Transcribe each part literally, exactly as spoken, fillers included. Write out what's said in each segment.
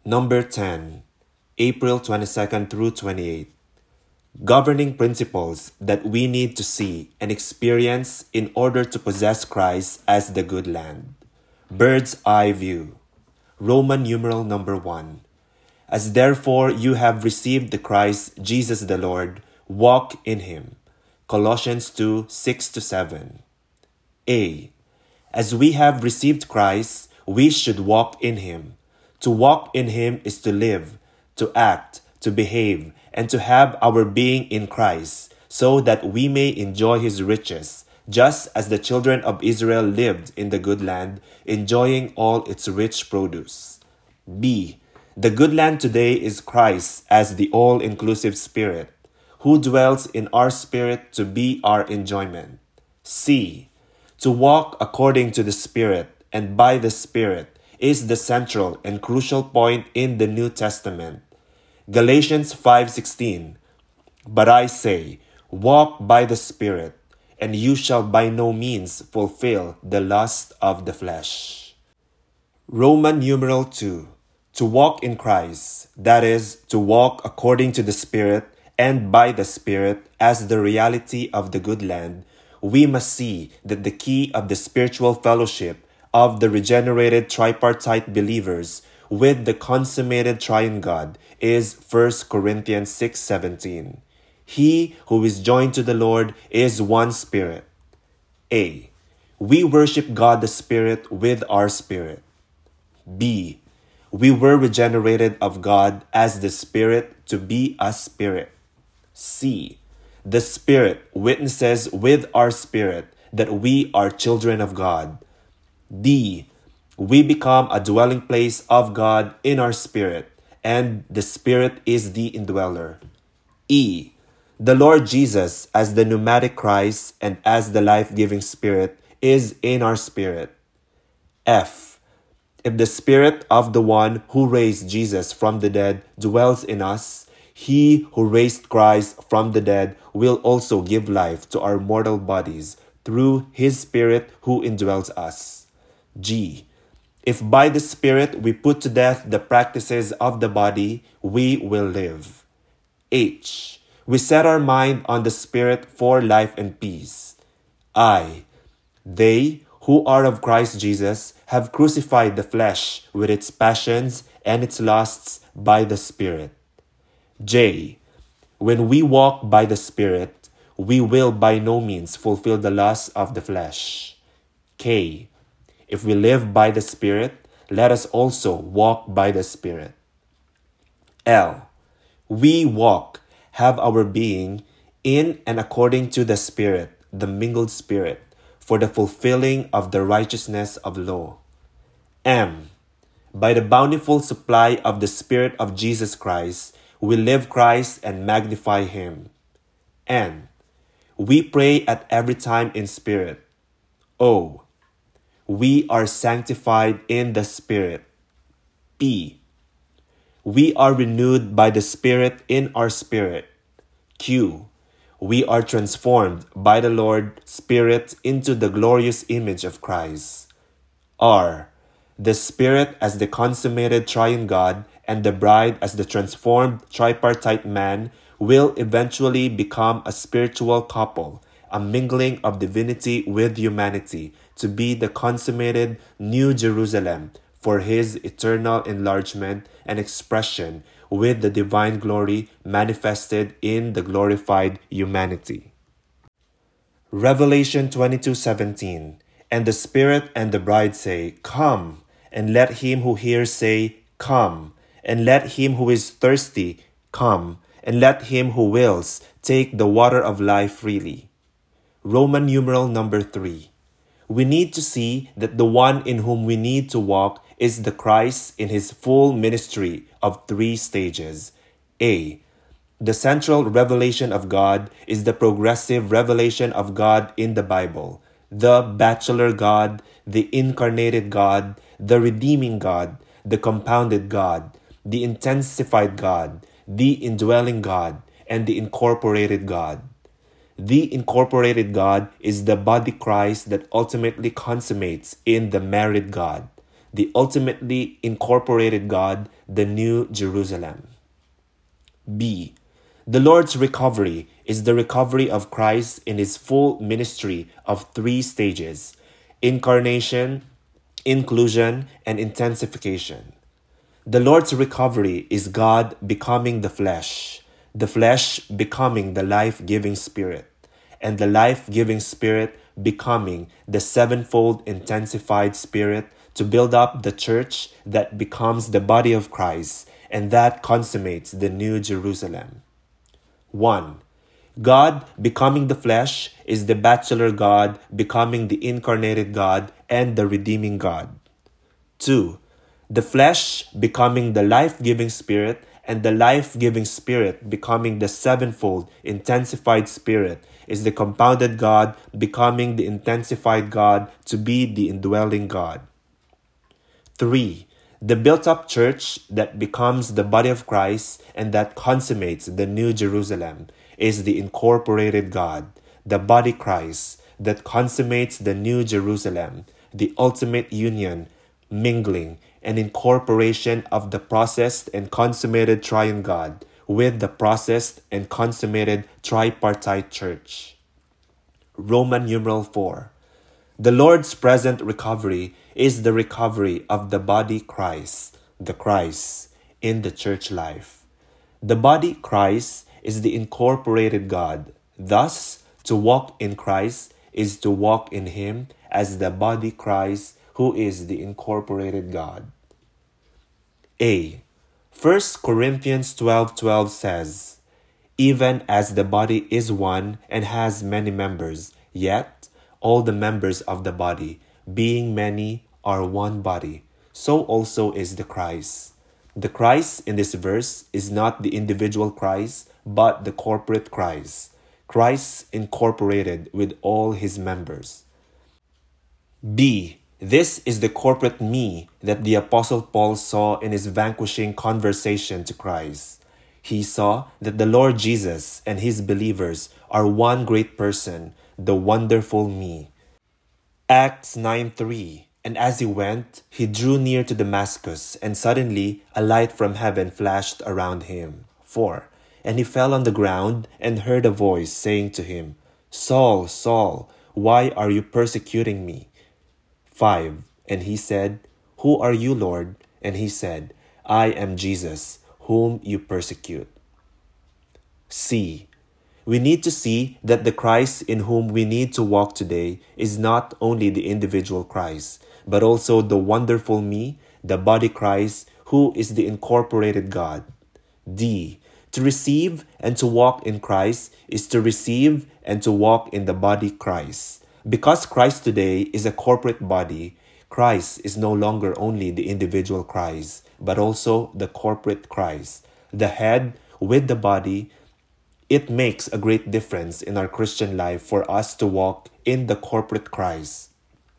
Number ten, April twenty-second through twenty-eighth. Governing principles that we need to see and experience in order to possess Christ as the good land. Bird's eye view. Roman numeral number one. As therefore you have received the Christ Jesus the Lord, walk in him. Colossians two, six to seven. A. As we have received Christ, we should walk in him. To walk in him is to live, to act, to behave, and to have our being in Christ, so that we may enjoy his riches, just as the children of Israel lived in the good land, enjoying all its rich produce. B. The good land today is Christ as the all-inclusive Spirit, who dwells in our spirit to be our enjoyment. C. To walk according to the Spirit and by the Spirit is the central and crucial point in the New Testament. Galatians five sixteen. But I say, walk by the Spirit, and you shall by no means fulfill the lust of the flesh. Roman numeral two. To walk in Christ, that is, to walk according to the Spirit and by the Spirit as the reality of the good land, we must see that the key of the spiritual fellowship of the regenerated tripartite believers with the consummated triune God is First Corinthians six seventeen. He who is joined to the Lord is one Spirit. A. We worship God the Spirit with our spirit. B. We were regenerated of God as the Spirit to be a spirit. C. The Spirit witnesses with our spirit that we are children of God. D. We become a dwelling place of God in our spirit, and the Spirit is the indweller. E. The Lord Jesus, as the pneumatic Christ and as the life-giving Spirit, is in our spirit. F. If the Spirit of the one who raised Jesus from the dead dwells in us, he who raised Christ from the dead will also give life to our mortal bodies through his Spirit who indwells us. G. If by the Spirit we put to death the practices of the body, we will live. H. We set our mind on the Spirit for life and peace. I. They who are of Christ Jesus have crucified the flesh with its passions and its lusts by the Spirit. J. When we walk by the Spirit, we will by no means fulfill the lusts of the flesh. K. If we live by the Spirit, let us also walk by the Spirit. L. We walk, have our being, in and according to the Spirit, the mingled Spirit, for the fulfilling of the righteousness of law. M. By the bountiful supply of the Spirit of Jesus Christ, we live Christ and magnify him. N. We pray at every time in spirit. O. We are sanctified in the Spirit. P. We are renewed by the Spirit in our spirit. Q. We are transformed by the Lord Spirit into the glorious image of Christ. R. The Spirit as the consummated triune God and the bride as the transformed tripartite man will eventually become a spiritual couple, a mingling of divinity with humanity, to be the consummated New Jerusalem for his eternal enlargement and expression with the divine glory manifested in the glorified humanity. Revelation twenty-two seventeen. And the Spirit and the bride say, Come, and let him who hears say, Come, and let him who is thirsty come, and let him who wills take the water of life freely. Roman numeral number three. We need to see that the one in whom we need to walk is the Christ in his full ministry of three stages. A. The central revelation of God is the progressive revelation of God in the Bible, the bachelor God, the incarnated God, the redeeming God, the compounded God, the intensified God, the indwelling God, and the incorporated God. The incorporated God is the body Christ that ultimately consummates in the married God. the ultimately incorporated God, the New Jerusalem. B. The Lord's recovery is the recovery of Christ in his full ministry of three stages: incarnation, inclusion, and intensification. The Lord's recovery is God becoming the flesh, the flesh becoming the life-giving spirit, and the life-giving spirit becoming the sevenfold intensified spirit to build up the church that becomes the body of Christ and that consummates the New Jerusalem. one. God becoming the flesh is the bachelor God becoming the incarnated God and the redeeming God. two. The flesh becoming the life-giving spirit and the life-giving spirit becoming the sevenfold intensified spirit is the compounded God becoming the intensified God to be the indwelling God. three. The built-up church that becomes the body of Christ and that consummates the New Jerusalem is the incorporated God, the body Christ, that consummates the New Jerusalem, the ultimate union, mingling, and incorporation of the processed and consummated triune God with the processed and consummated tripartite church. Roman numeral four. The Lord's present recovery is the recovery of the body Christ, the Christ, in the church life. The body Christ is the incorporated God. Thus, to walk in Christ is to walk in Him as the body Christ, who is the incorporated God. A. First Corinthians twelve twelve says, "Even as the body is one and has many members, yet all the members of the body, being many, are one body, so also is the Christ." The Christ in this verse is not the individual Christ, but the corporate Christ. Christ incorporated with all his members. B. This is the corporate me that the Apostle Paul saw in his vanquishing conversation to Christ. He saw that the Lord Jesus and his believers are one great person, the wonderful me. Acts nine three. And as he went, he drew near to Damascus, and suddenly a light from heaven flashed around him. four. And he fell on the ground and heard a voice saying to him, "Saul, Saul, why are you persecuting me?" five. And he said, "Who are you, Lord?" And he said, "I am Jesus, whom you persecute." C. We need to see that the Christ in whom we need to walk today is not only the individual Christ, but also the wonderful me, the body Christ, who is the incorporated God. D. To receive and to walk in Christ is to receive and to walk in the body Christ. Because Christ today is a corporate body, Christ is no longer only the individual Christ, but also the corporate Christ, the head with the body. It makes a great difference in our Christian life for us to walk in the corporate Christ.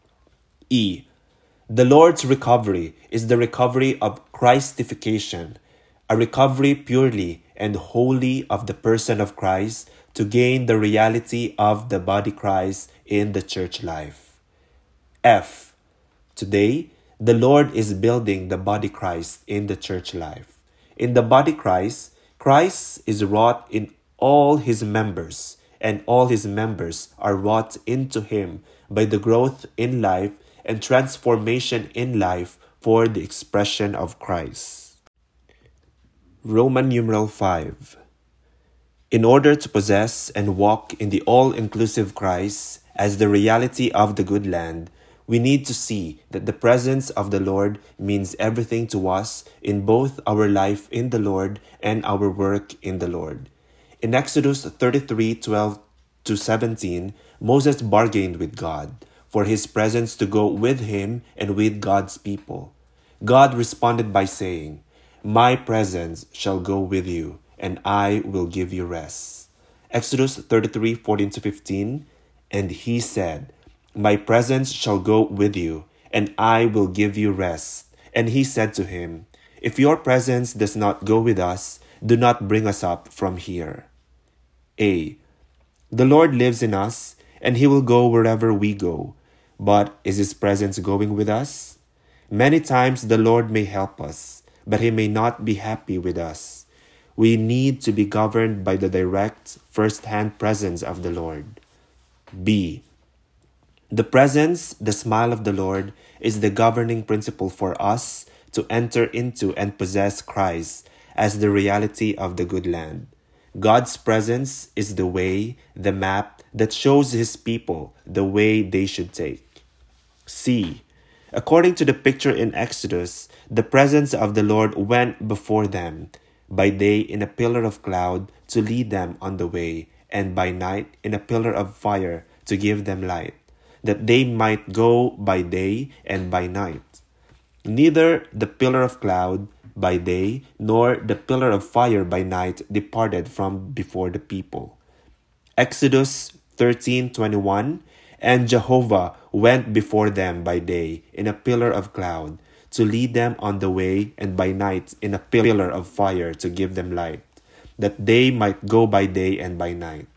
E. The Lord's recovery is the recovery of Christification, a recovery purely and wholly of the person of Christ to gain the reality of the body Christ in the church life. F. Today, the Lord is building the body Christ in the church life. In the body Christ, Christ is wrought in all his members, and all his members are wrought into him by the growth in life and transformation in life for the expression of Christ. Roman numeral five. In order to possess and walk in the all-inclusive Christ as the reality of the good land, we need to see that the presence of the Lord means everything to us in both our life in the Lord and our work in the Lord. In Exodus thirty-three twelve to seventeen, Moses bargained with God for his presence to go with him and with God's people. God responded by saying, "My presence shall go with you, and I will give you rest." Exodus thirty-three fourteen to fifteen, and he said, "My presence shall go with you, and I will give you rest." And he said to him, "If your presence does not go with us, do not bring us up from here." A. The Lord lives in us, and he will go wherever we go. But is his presence going with us? Many times the Lord may help us, but He may not be happy with us. We need to be governed by the direct, first-hand presence of the Lord. B. The presence, the smile of the Lord, is the governing principle for us to enter into and possess Christ as the reality of the good land. God's presence is the way, the map that shows His people the way they should take. C. According to the picture in Exodus, the presence of the Lord went before them, by day in a pillar of cloud to lead them on the way, and by night in a pillar of fire to give them light, that they might go by day and by night. Neither the pillar of cloud by day nor the pillar of fire by night departed from before the people. Exodus thirteen twenty-one. And Jehovah went before them by day in a pillar of cloud to lead them on the way, and by night in a pillar of fire to give them light, that they might go by day and by night.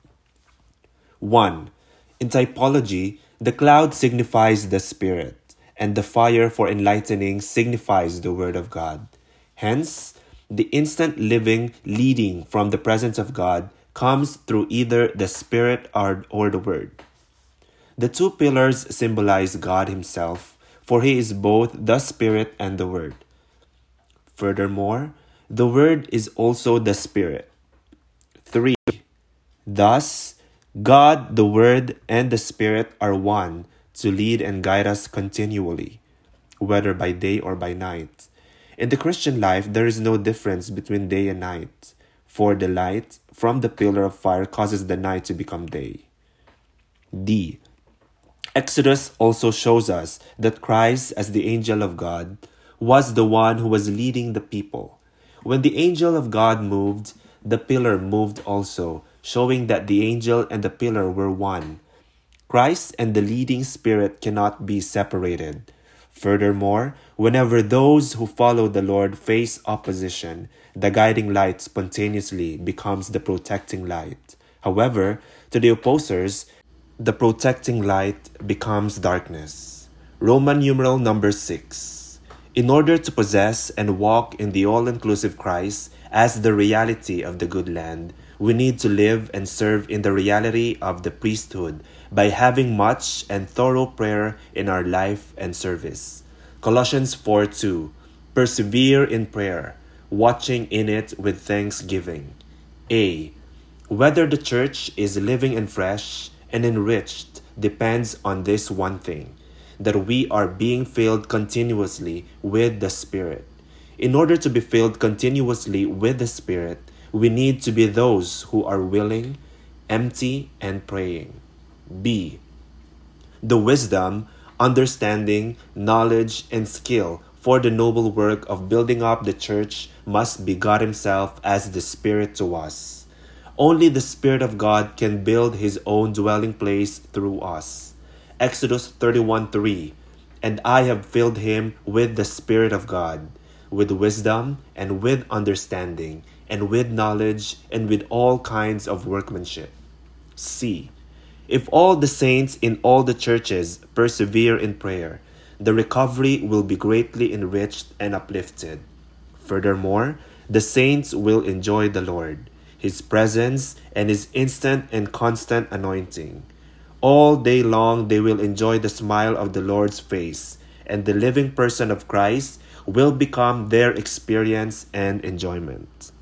one. In typology, the cloud signifies the Spirit, and the fire for enlightening signifies the Word of God. Hence, the instant living leading from the presence of God comes through either the Spirit or, or the Word. The two pillars symbolize God Himself, for He is both the Spirit and the Word. Furthermore, the Word is also the Spirit. three. Thus, God, the Word, and the Spirit are one to lead and guide us continually, whether by day or by night. In the Christian life, there is no difference between day and night, for the light from the pillar of fire causes the night to become day. D. Exodus also shows us that Christ, as the angel of God, was the one who was leading the people. When the angel of God moved, the pillar moved also, showing that the angel and the pillar were one. Christ and the leading Spirit cannot be separated. Furthermore, whenever those who follow the Lord face opposition, the guiding light spontaneously becomes the protecting light. However, to the opposers, the protecting light becomes darkness. Roman numeral number six. In order to possess and walk in the all-inclusive Christ as the reality of the good land, we need to live and serve in the reality of the priesthood by having much and thorough prayer in our life and service. Colossians four two. Persevere in prayer, watching in it with thanksgiving. A. Whether the church is living and fresh and enriched depends on this one thing, that we are being filled continuously with the Spirit. In order to be filled continuously with the Spirit, we need to be those who are willing, empty, and praying. B. The wisdom, understanding, knowledge, and skill for the noble work of building up the church must be God Himself as the Spirit to us. Only the Spirit of God can build His own dwelling place through us. Exodus thirty-one three. And I have filled him with the Spirit of God, with wisdom and with understanding, and with knowledge and with all kinds of workmanship. C. If all the saints in all the churches persevere in prayer, the recovery will be greatly enriched and uplifted. Furthermore, the saints will enjoy the Lord, His presence, and His instant and constant anointing. All day long they will enjoy the smile of the Lord's face, and the living person of Christ will become their experience and enjoyment.